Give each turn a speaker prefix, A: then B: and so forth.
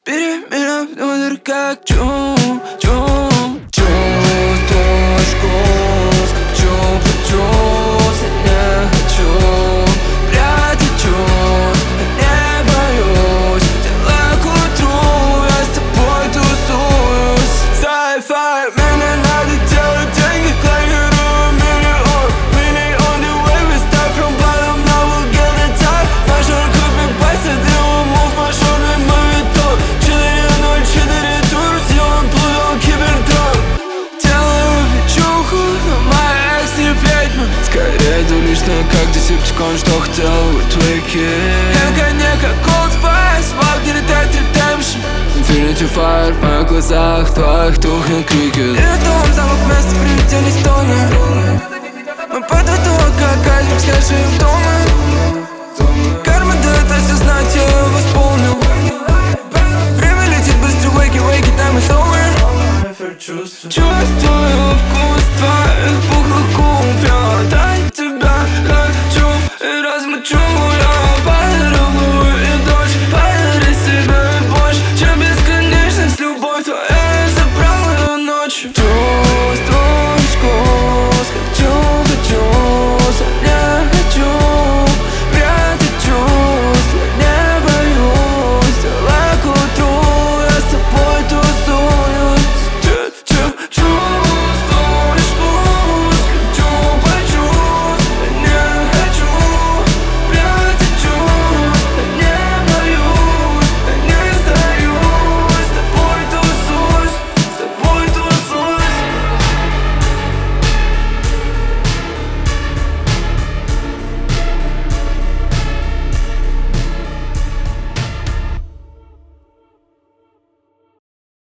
A: Бери меня внутрь как чувствуешь вкус, как чувств я не хочу прятать чувств, я не боюсь. Делай к утру, я с тобой тусуюсь. Sci-fi, мне не надо делать деньги, планирую миллион. The way we start from bottom, now we'll get the top. Marshall could be bastard, they will move my shoulder, мавитон. 404 тур, съем Плутон, кибертрон. Делаю вечуху, но моя экс не ведьма. Скорее двуличная, как десептикон, что хотел быть твои. Я не как Old Spice, walk не летает redemption. Infinity Fire в моих глазах, твоих тухнет крикет. Рядом замок вместо привидений стонет. Мы под водой, как айсберг, скажем дома. Карма дает осознать, я ее восполнил. Время летит быстро, wakey, time is over.